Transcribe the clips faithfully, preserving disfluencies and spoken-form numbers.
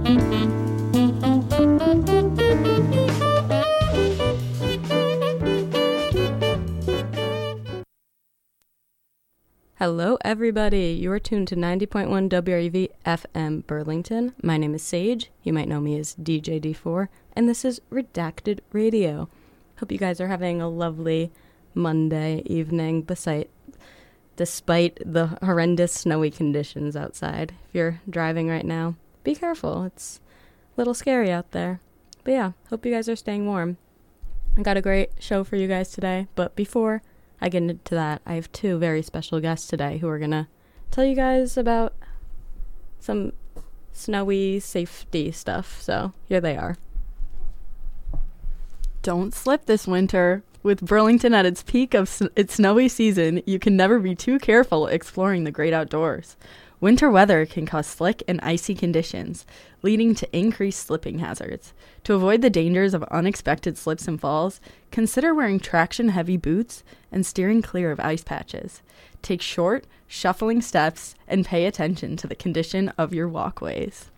Hello, everybody. You are tuned to ninety point one W R U V F M Burlington. My name is Sage. You might know me as D J D four, and this is Redacted Radio. Hope you guys are having a lovely Monday evening, beside, despite the horrendous snowy conditions outside. If you're driving right now, be careful. It's a little scary out there. But yeah, hope you guys are staying warm. I got a great show for you guys today, but before I get into that, I have two very special guests today who are going to tell you guys about some snowy safety stuff. So here they are. Don't slip this winter. With Burlington at its peak of s- its snowy season, you can never be too careful exploring the great outdoors. Winter weather can cause slick and icy conditions, leading to increased slipping hazards. To avoid the dangers of unexpected slips and falls, consider wearing traction-heavy boots and steering clear of ice patches. Take short, shuffling steps and pay attention to the condition of your walkways.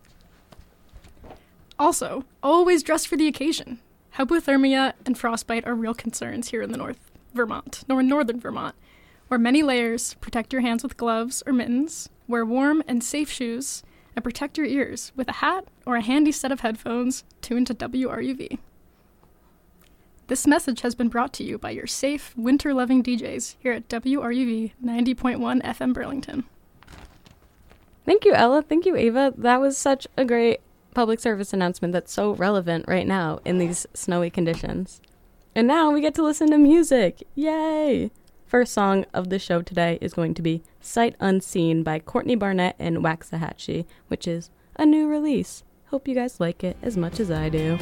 Also, always dress for the occasion. Hypothermia and frostbite are real concerns here in the North Vermont, nor in northern Vermont. Wear many layers, protect your hands with gloves or mittens, wear warm and safe shoes, and protect your ears with a hat or a handy set of headphones tuned to W R U V. This message has been brought to you by your safe, winter-loving D Js here at W R U V ninety point one F M Burlington. Thank you, Ella. Thank you, Ava. That was such a great public service announcement that's so relevant right now in these snowy conditions. And now we get to listen to music. Yay! First song of the show today is going to be Sight Unseen by Courtney Barnett and Waxahachie, which is a new release. Hope you guys like it as much as I do.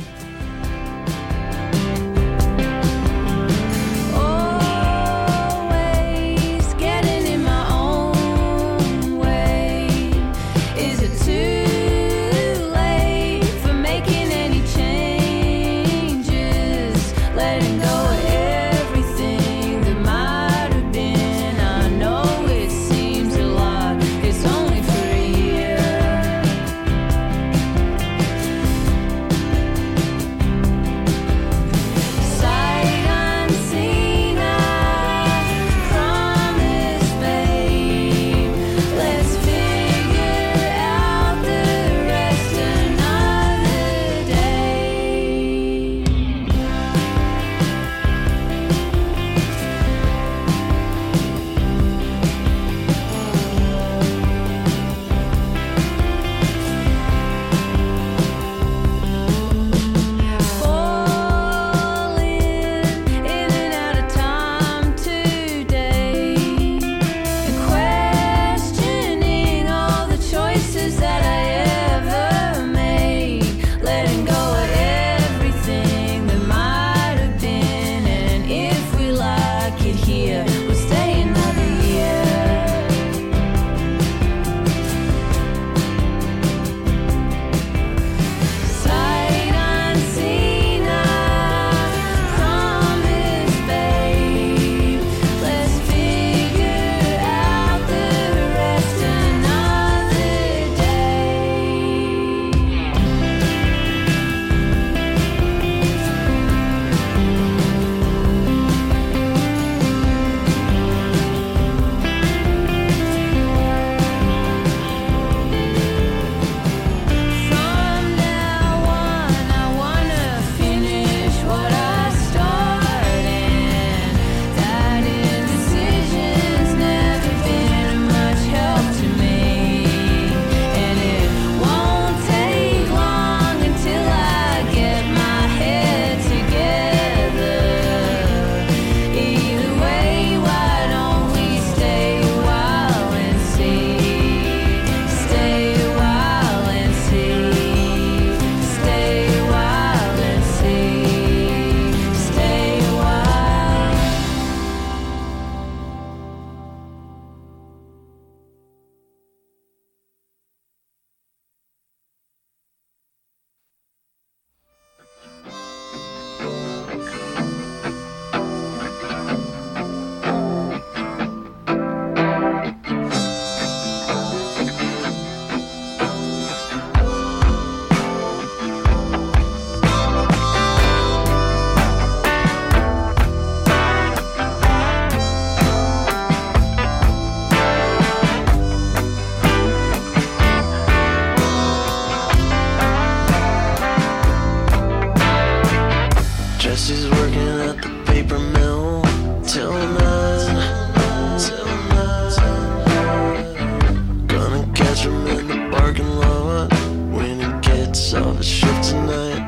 gets off the shift tonight.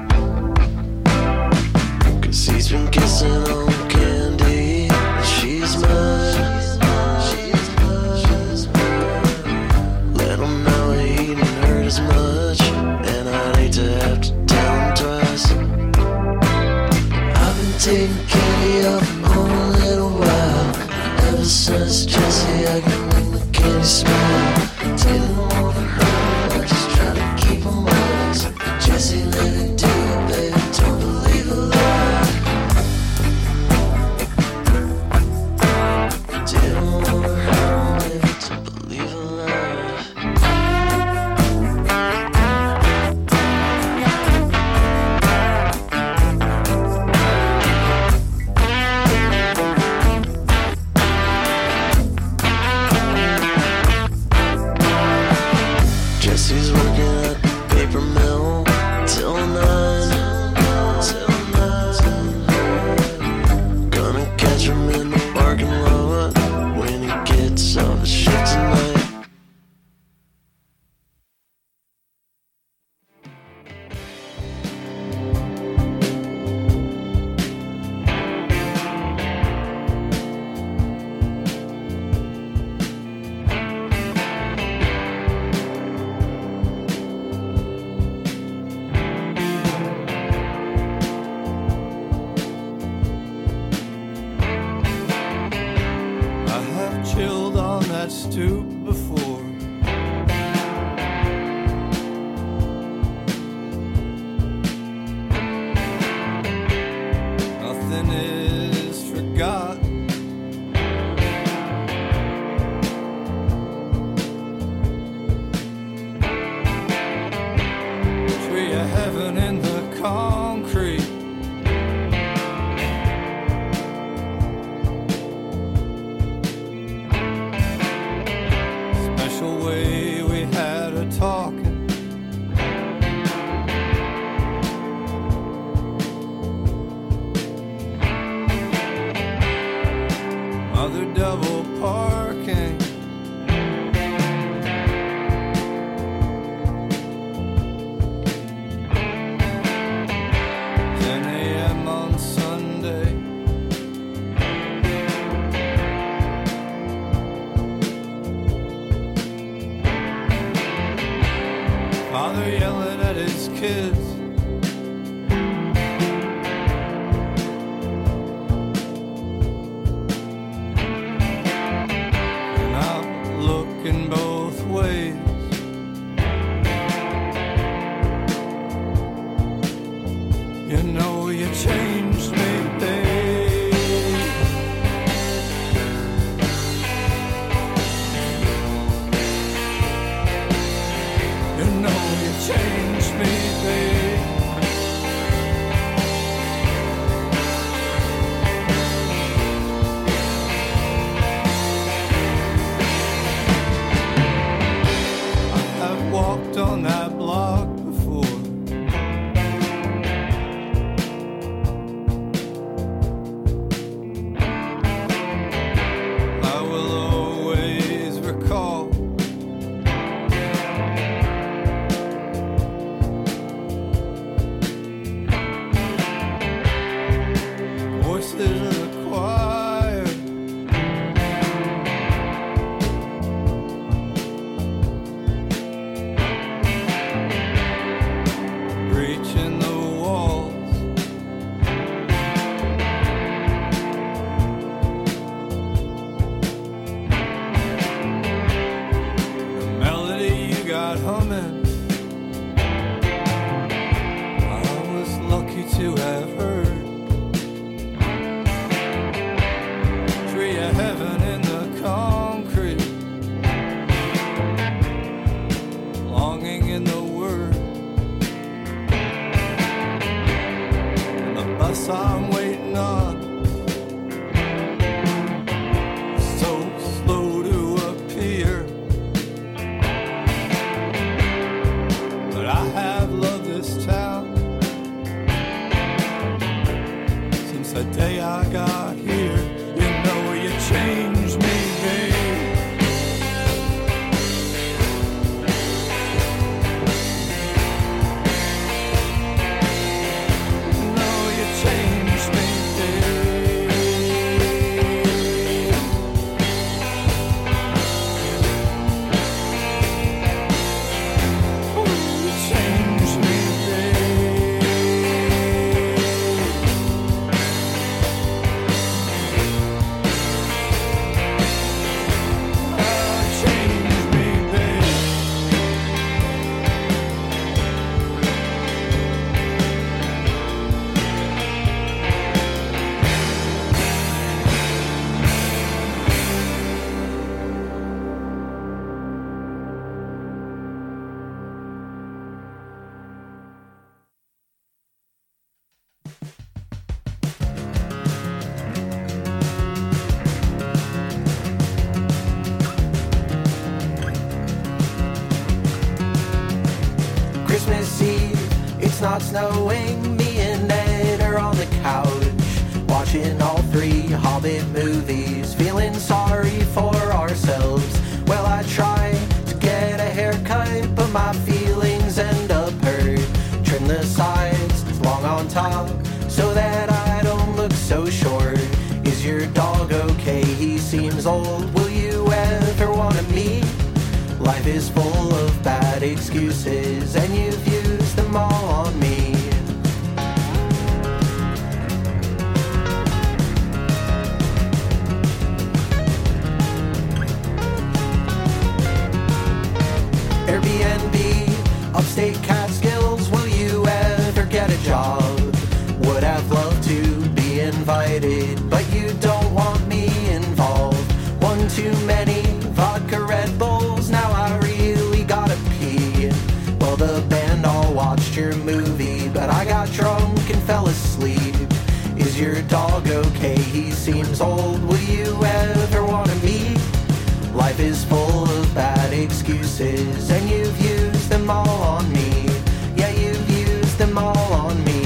Cause he's been kissing on Candy, and she's mine. Let him know he didn't hurt as much, and I'd hate to have to tell him twice. I've been taking Candy off him for a little while. Ever since Jesse, I can make the Candy smile. Didn't wanna hurt him, I just try to keep him honest. Jesse, let it do it, baby, don't believe a lie. Didn't wanna hurt him, baby, don't believe a lie. Jesse's working at the paper mill till nine, till nine. Gonna catch him in the parking lot when he gets off the shift tonight. I have chilled on that stoop before. Nothing is forgotten. Tree of heaven in the concrete. Special way we had a talking. Mother double parking. ten a.m. on Sunday. Father yelling at his kids. And I'm looking both ways. You know you changed me, babe. You know you changed me, babe. I have walked on that block before. I will always recall. Voices of the choir. Breaching the walls. The melody you got humming, I was lucky to have heard. Tree of heaven in the concrete, longing in the word. And the bus I'm waiting on, so slow to appear. But I have loved this town since the day I got here. You know you changed me, babe. not snowing, me and Ned are on the couch, watching all three Hobbit movies, feeling sorry for ourselves. Well, I try to get a haircut, but my feelings end up hurt. Trim the sides long on top, so that I don't look so short. Is your dog okay? He seems old. Will you ever want to meet? Life is full of bad excuses, and you've used them all on me. Airbnb, upstate Catskills, will you ever get a job? Would have loved to be invited, but you don't want me involved. One too many vodka Red Bulls, now I really gotta pee. Well, the band all watched your movie, but I got drunk and fell asleep. Is your dog okay? He seems old. Will you ever want to meet? Life is full of bad excuses, and you've used them all on me. Yeah, you've used them all on me.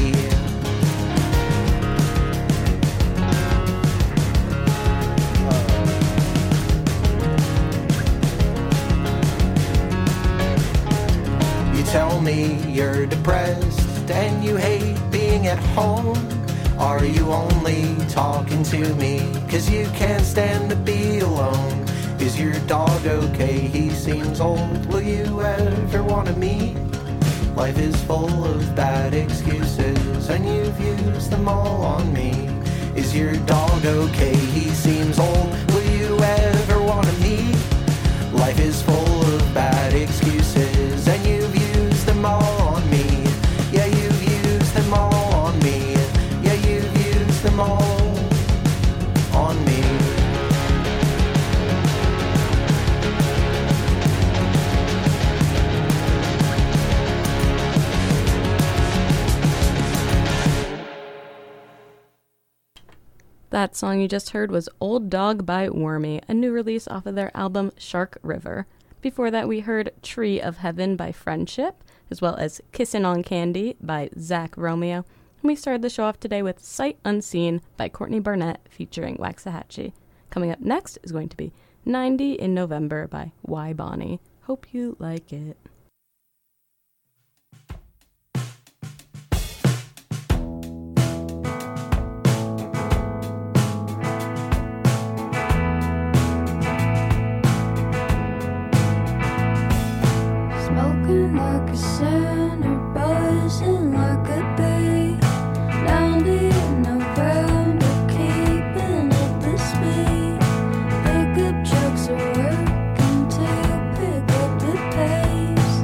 You tell me you're depressed and you hate being at home. Are you only talking to me 'cause you can't stand to be alone? Is your dog okay? He seems old. Will you ever want to meet? Life is full of bad excuses, and you've used them all on me. Is your dog okay? He seems old. Will you ever want to meet? Life is full of bad excuses, and you've used them all on me. Yeah, you've used them all on me. Yeah, you've used them all on me. That song you just heard was Old Dog by Wormy, a new release off of their album Shark River. Before that, we heard Tree of Heaven by Friendship, as well as Kissin' on Candy by Zach Romeo. And we started the show off today with Sight Unseen by Courtney Barnett featuring Waxahachie. Coming up next is going to be ninety in November by Why Bonnie. Hope you like it. Smoking like a sinner, buzzing like a bee. ninety in November, keeping up the speed. Pickup trucks are working to pick up the pace.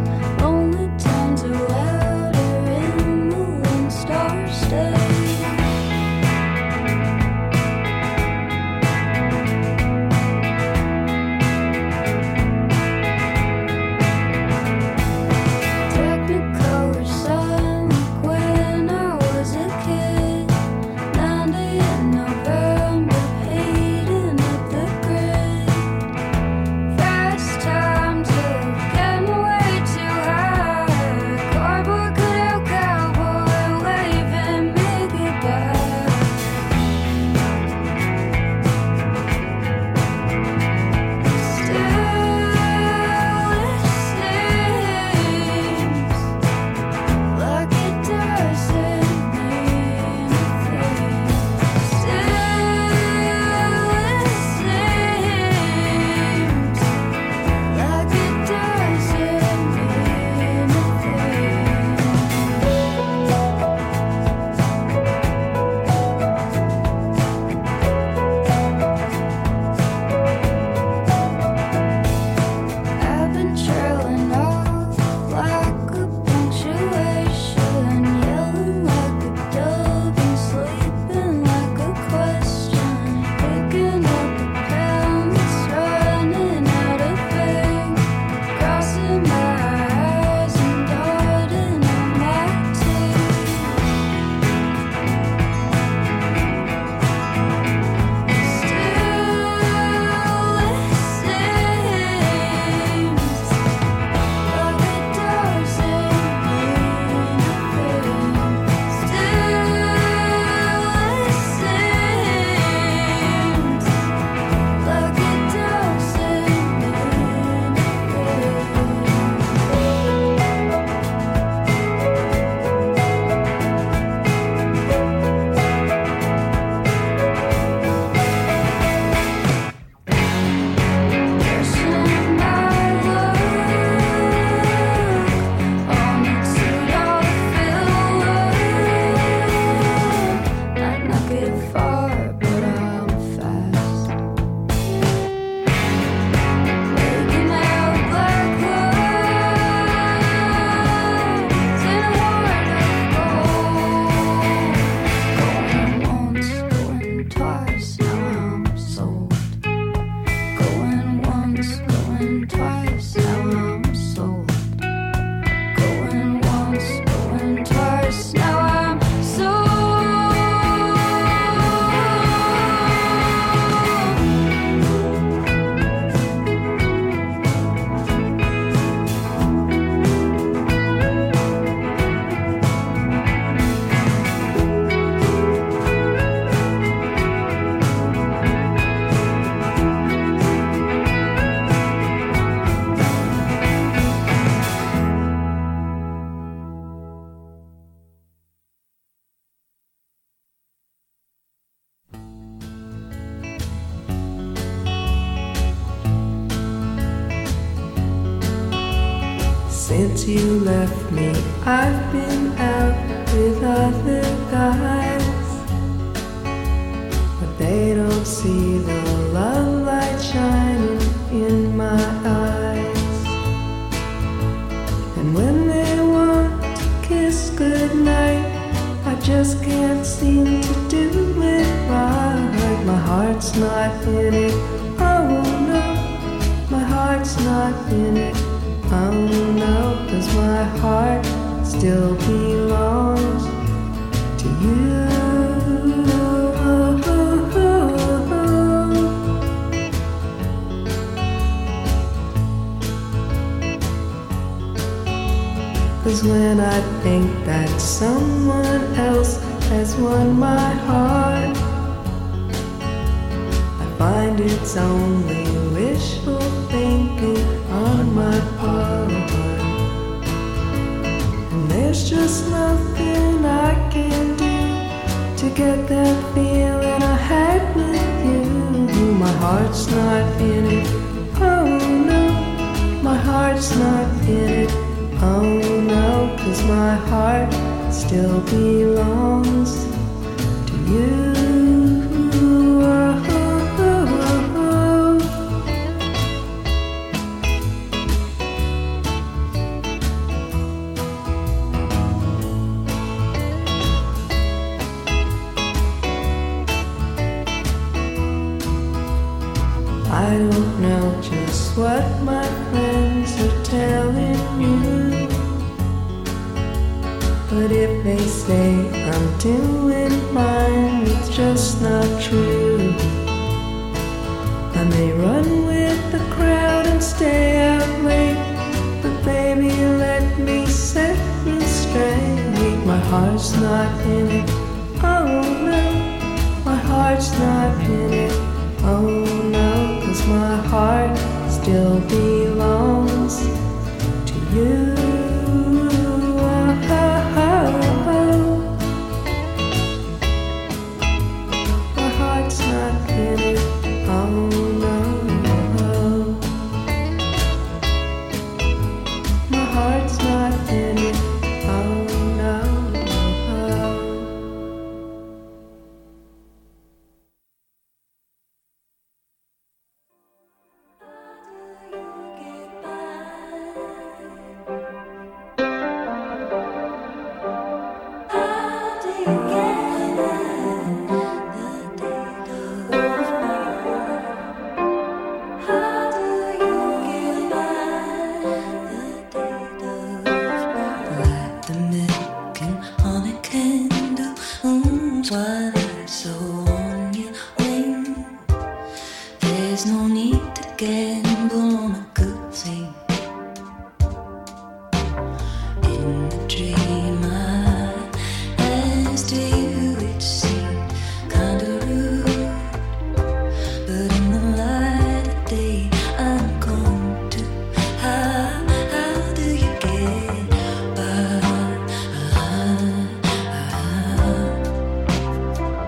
Since you left me, I've been out with other guys, but they don't see the love light shining in my eyes. And when they want to kiss goodnight, I just can't seem to do it right. My heart's not in it, oh no, my heart's not in it. Oh no, 'cause my heart still belongs to you. 'Cause when I think that someone else has won my heart, I find it's only wishful thinking on my part. And there's just nothing I can do to get that feeling I had with you. My heart's not in it, oh no, my heart's not in it, oh no, 'cause my heart still belongs to you. I don't know just what my friends are telling you, but if they say I'm doing fine, it's just not true. I may run with the crowd and stay out late, but baby, let me set you straight. My heart's not in it, oh no, my heart's not in it, oh no, 'cause my heart still belongs to you. My heart's not in it, oh no. My heart's not in it, oh no. There's no need to gamble on a good thing. In the dream I asked you, it seemed kinda rude, but in the light of day I'm going to. How, how do you get by? Uh, uh,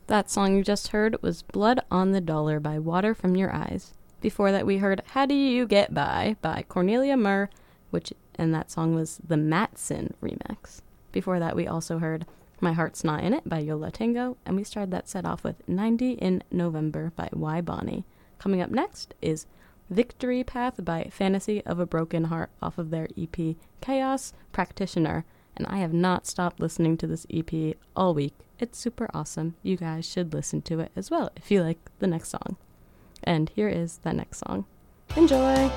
That song you just heard was Blood on the Dollar by Water From Your Eyes. Before that we heard How Do You Get By by Cornelia Murr, which and that song was the Matson remix. Before that we also heard My Heart's Not In It by Yola Tango, and we started that set off with ninety in November by Y Bonnie. Coming up next is Victory Path by Fantasy of a Broken Heart off of their E P Chaos Practitioner, and I have not stopped listening to this E P all week. It's super awesome. You guys should listen to it as well if you like the next song. And here is that next song. Enjoy!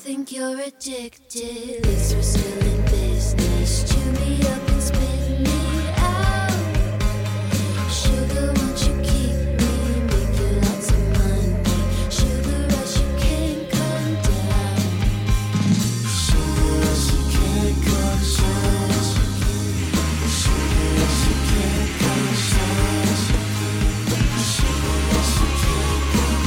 think you're addicted. At least we're still in business. Chew me up and spit me out. Sugar, won't you keep me? Make you lots of money. Sugar rush, you can't come down. Sugar rush, you can't come down. Sugar rush, you can't come down. Sugar rush, you can't come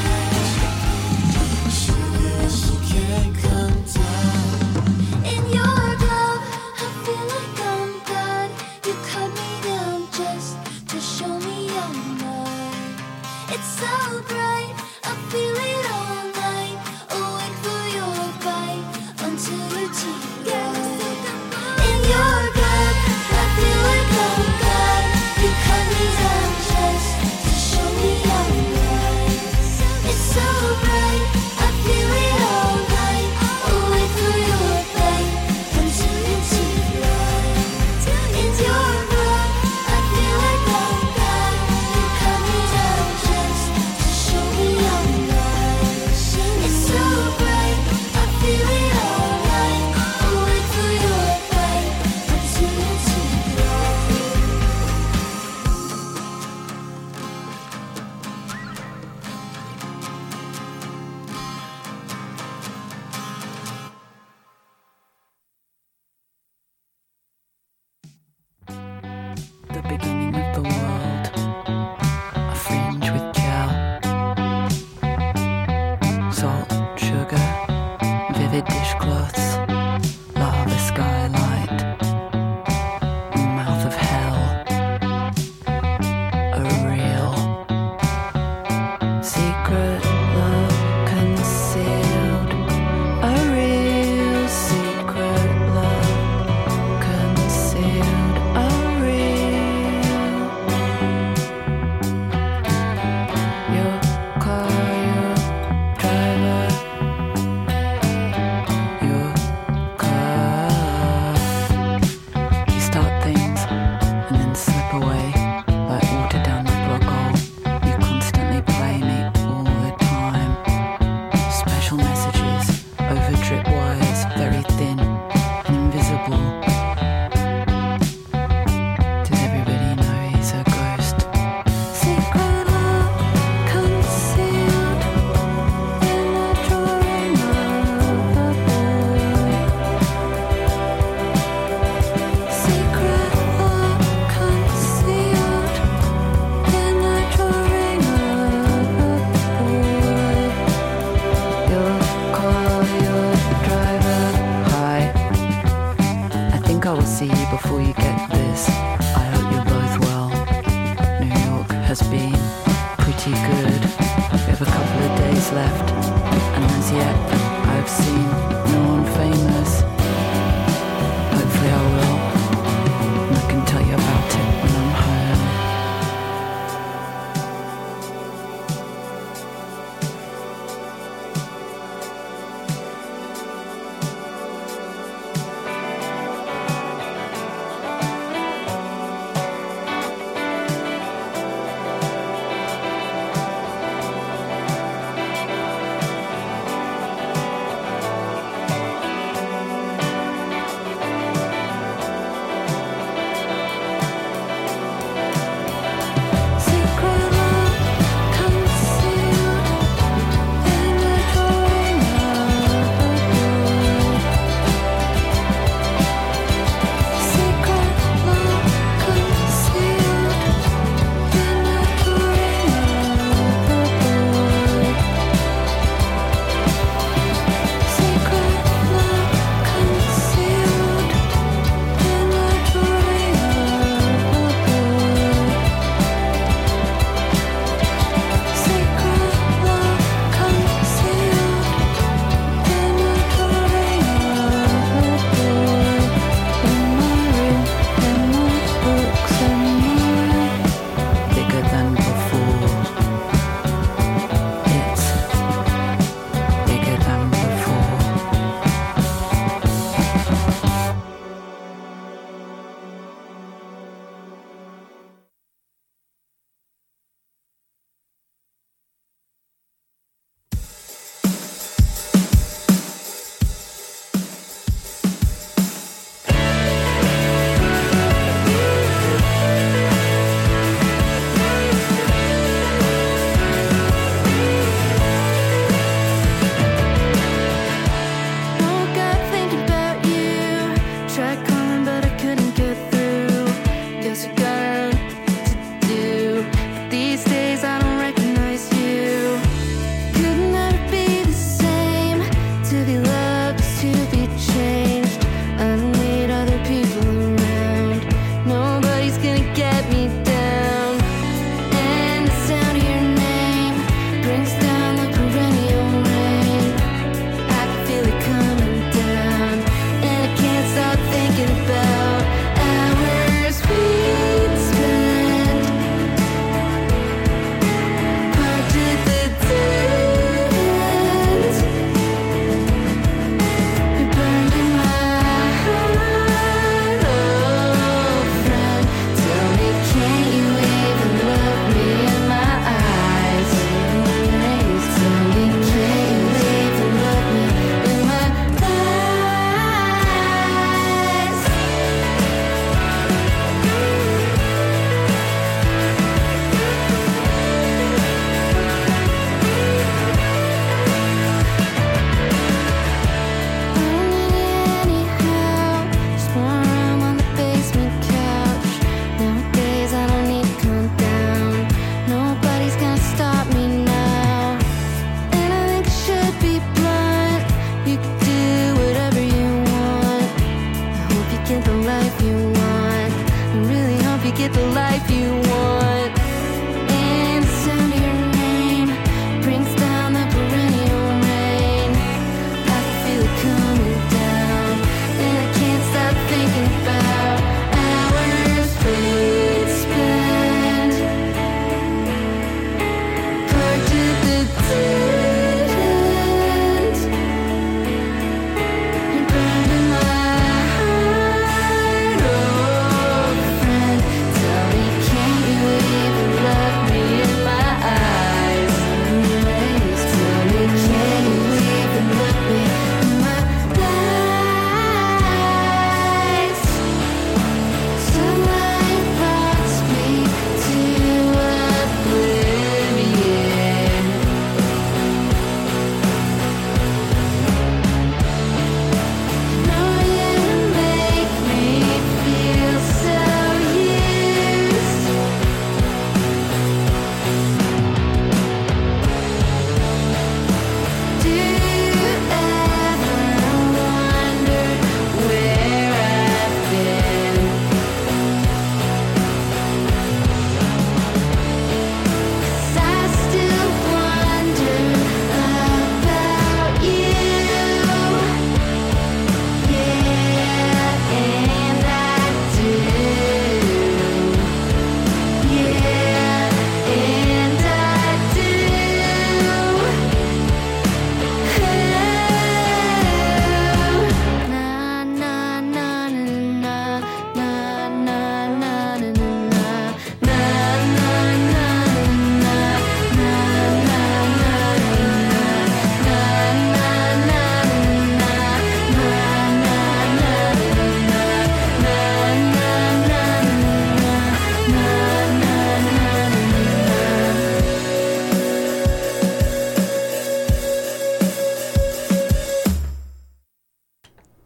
down. Sugar rush, you can't come down. In your glove, I feel like I'm God. You cut me down just to show me you're mine. It's so bright, I feel it all night. Awake for your bite until your teeth guide. In your glove, I feel like I'm God. You cut me down just to show me you're mine. It's so bright, I feel it all night. Awake for your bite until your teeth guide. In your glove, I feel like I'm God. You cut me down just to show me you're mine. It's so bright, I feel it all night. Awake for your bite until your teeth guide. The beginning of the world, a fringe with gel, salt, sugar, vivid dishcloths, lava skylight, mouth of hell, a real secret love concealed, a real secret love concealed, a real. Your car, your driver, your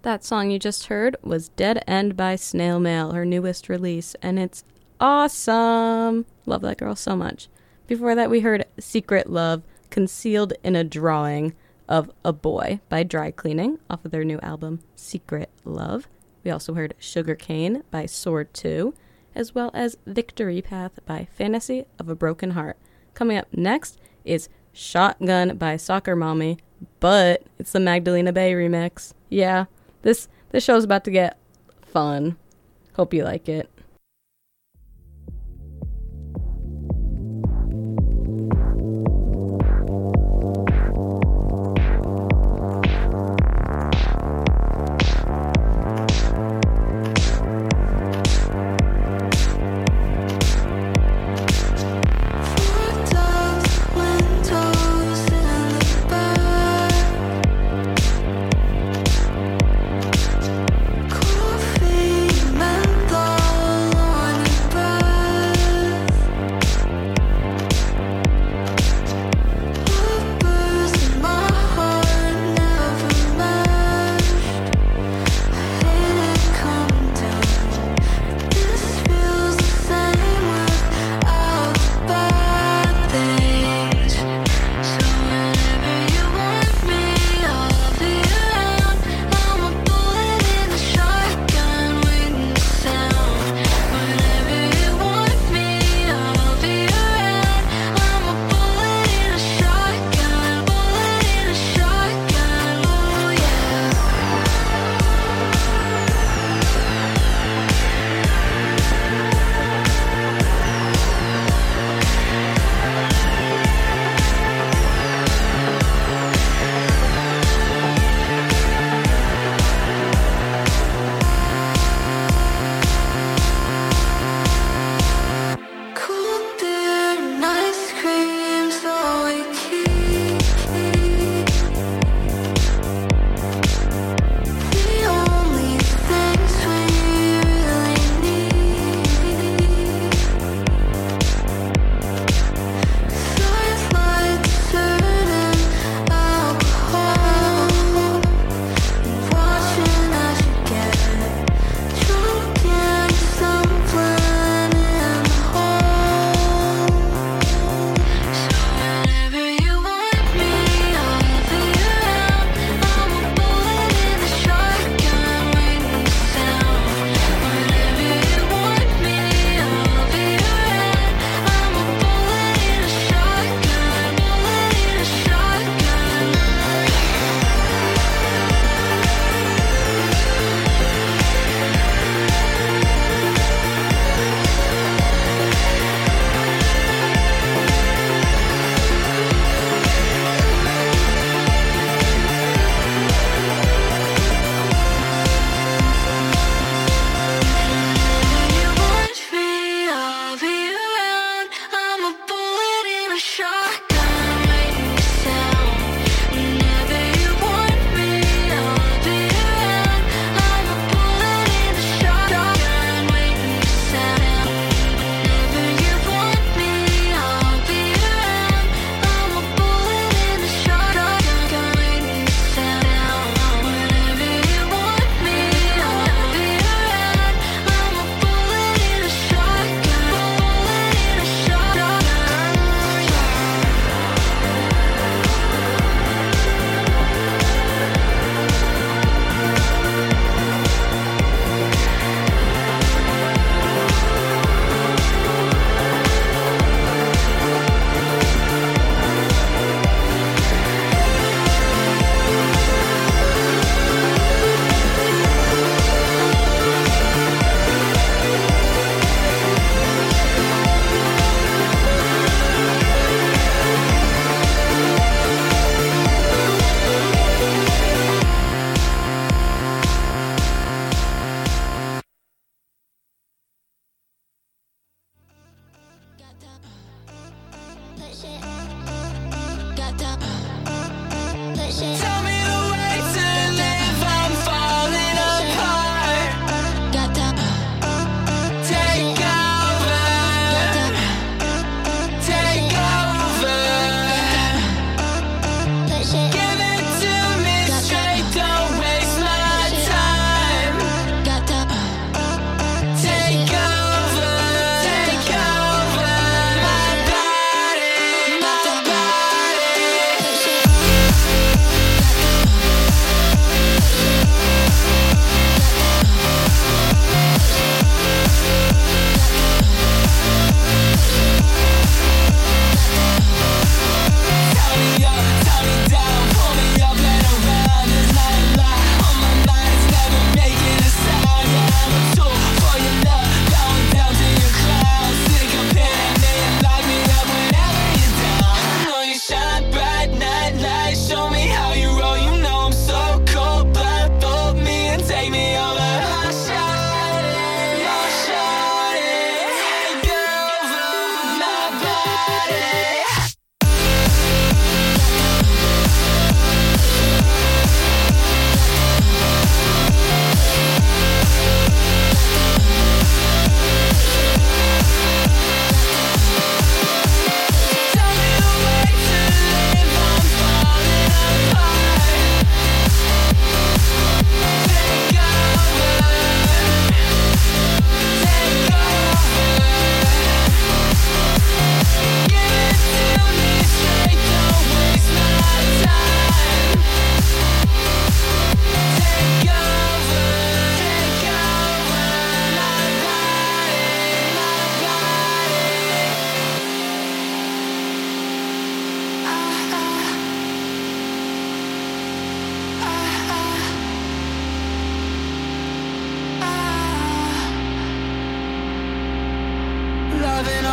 That song you just heard was Dead End by Snail Mail, her newest release, and it's awesome. Love that girl so much. Before that, we heard Secret Love, Concealed in a Drawing of a Boy by Dry Cleaning off of their new album, Secret Love. We also heard Sugarcane by Sword two, as well as Victory Path by Fantasy of a Broken Heart. Coming up next is Shotgun by Soccer Mommy, but it's the Magdalena Bay remix. Yeah, this, this show's about to get fun. Hope you like it. Coffee, menthol.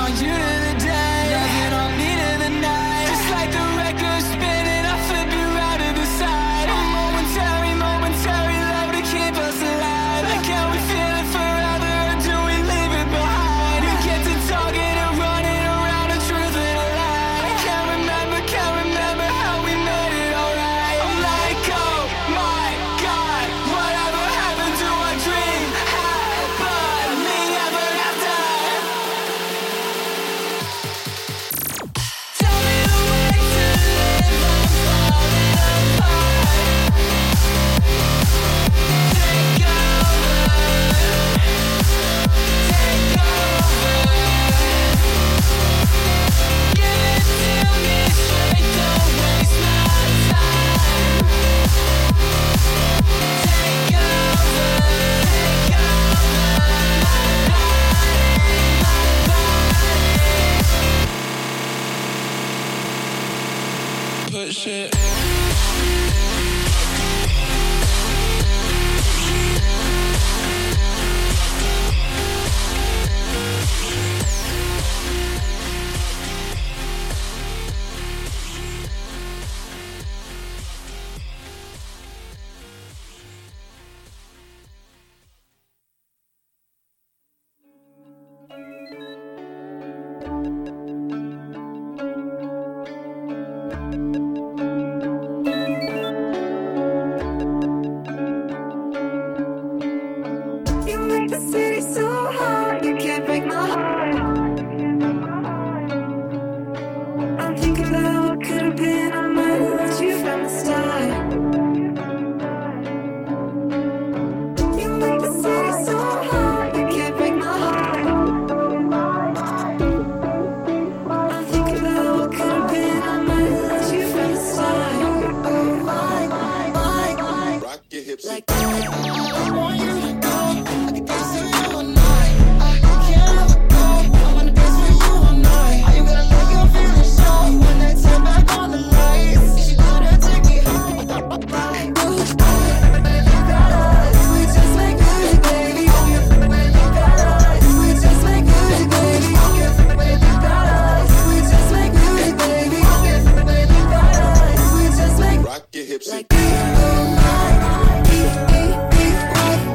want you to the day, loving on me to the night. Just like the record spinning, I flip you out to the side. A momentary, momentary love to keep us alive. Like can we feel it forever, or do we leave it behind? You get to talking and running around the truth and a lie. I can't remember, can't remember how we made it alright. I'm like, oh my God, whatever happened to our dream? Happily ever after. Tell me the way to live, I'm falling apart. Take over, take over. Give it to me straight, don't waste my time. Take over, take over my body, my body. Push it. You make the city so hot, you can't break my heart. I'm thinking about what could have been. I might have loved you from the start. You make the city so hot, you can't break my heart. I'm thinking about what could have been. I might have loved you from the start. Rock your hips Like and that. I want you to go. I can dance with you all night. I can't let it go. I wanna dance with you all night. Are you gonna let your feelings show when they turn back on the lights? She gonna take me home. We just make music, baby. We just make music, baby. We just make music, baby. We just make rock your hips and like oh my, e e e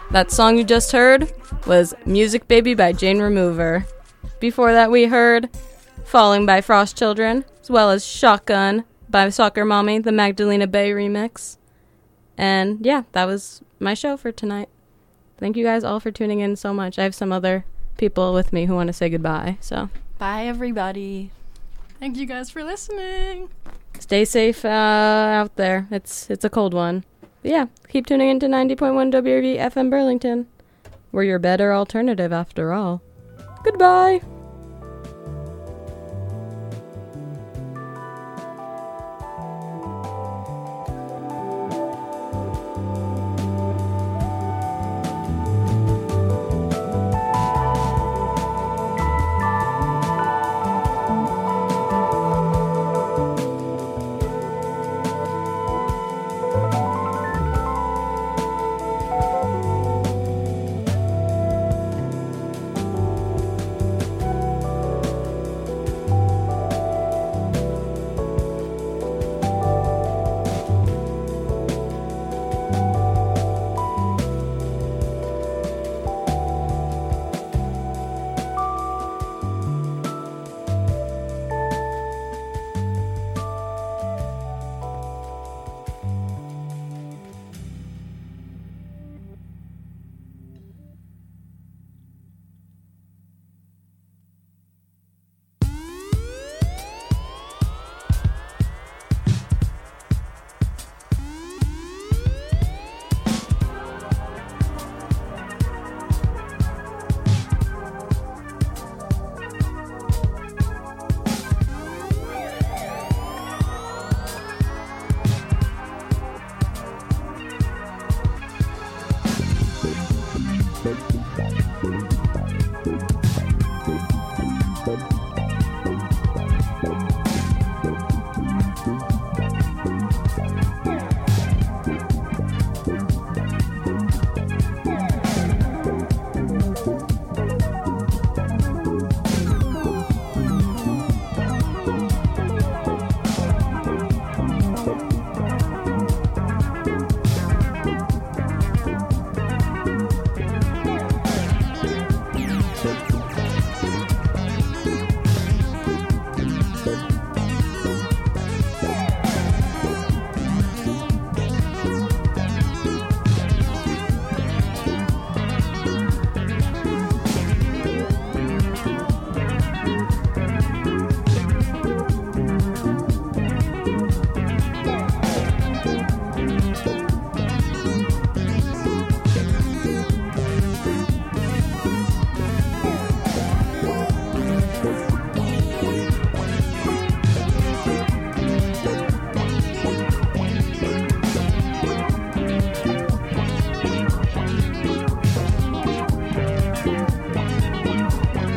That song you just heard was Music Baby by Jane Remover. Before that we heard Falling by Frost Children, as well as Shotgun by Soccer Mommy, the Magdalena Bay remix. And yeah, that was my show for tonight. Thank you guys all for tuning in so much. I have some other people with me who want to say goodbye, so Bye, everybody. Thank you guys for listening. stay safe uh, out there. It's it's a cold one. But yeah, keep tuning into ninety point one W R V F M Burlington. We're your better alternative after all. Goodbye. Thank you.